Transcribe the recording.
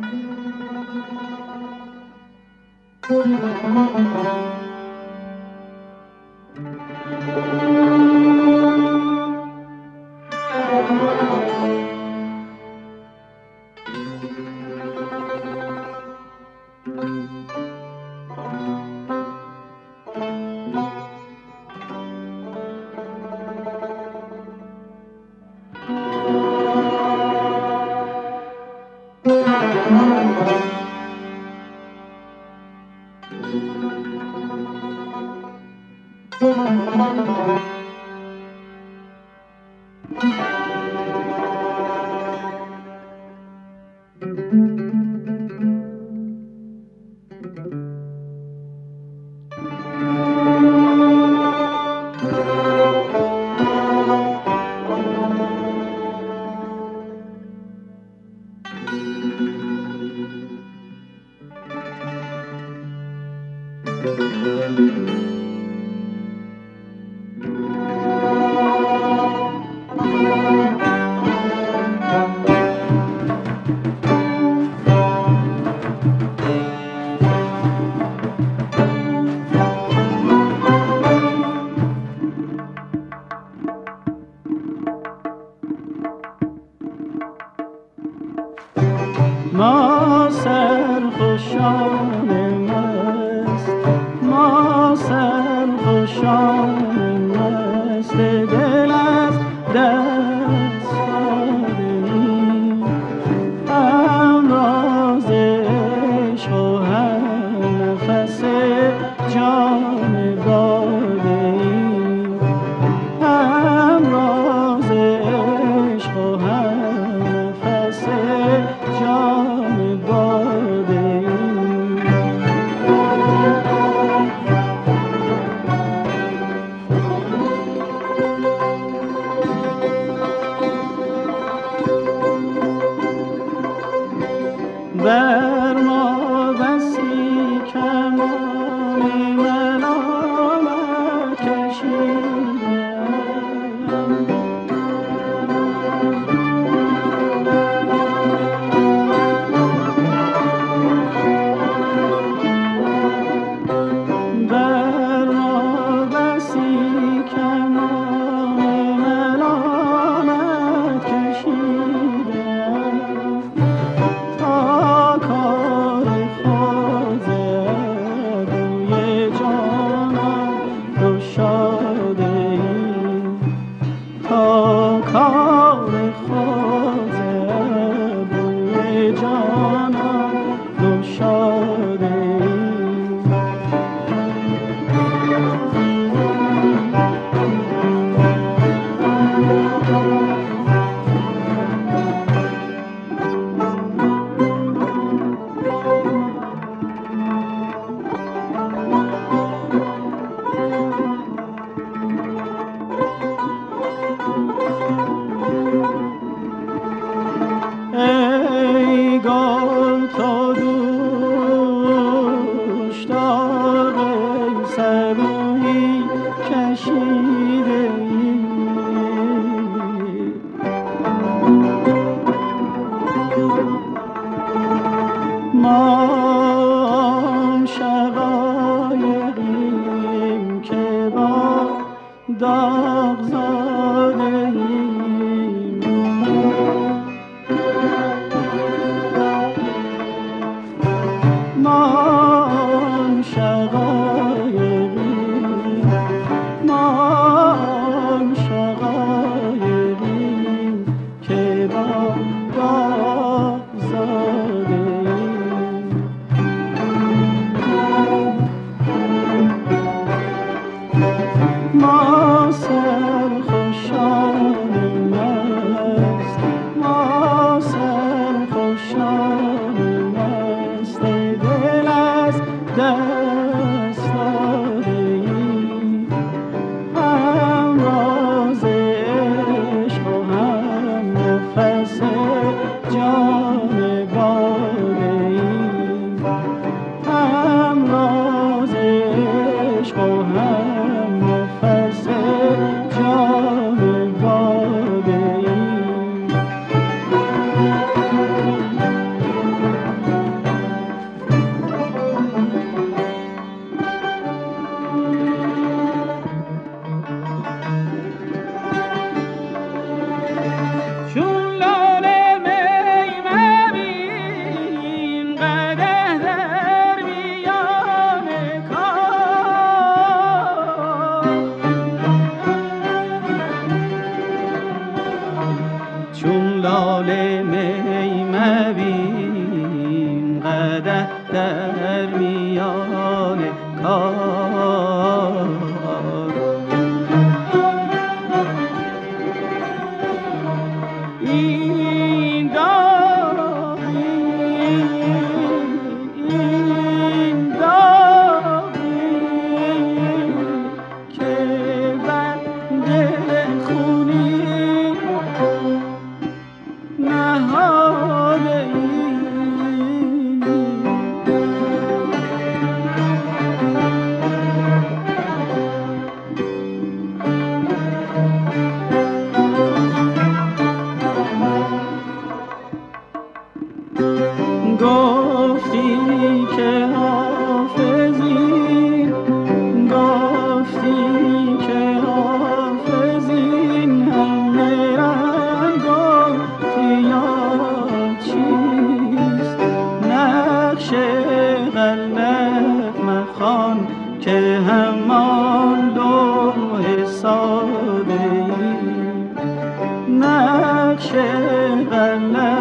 ما سرخوشان مست، ما سرخوشان مست دل از دست دادیم، هم راز عشق و هم نفس جان دادیم، هم راز عشق و هم نفس جان بر ما بسی کمان ملامت کشیدند، بر ما بسی کمان ملامت کشیدند، تا کار خود روی جانان گشاده ایم، تا کار خود روی جانان گشاده ایم. ای گل تو دوش داغ صبوحی کشیده ای، ما آن شقایقیم که با داغ زاده ایم، ما آن شقایقیم، ما آن شقایقیم که با داغ زاده ایم. ما سرخوشان مست، ما سرخوشان مست دل قدح در میان کار چون لاله می مبین قدح در میان کار این داغی که بر دل خونی نهاده ای گفتی که حافظی گفتی که حافظین همه رنگ گفتی یاد چیست نقش غلط مخوان که همان لوح ساده ای نقش غلط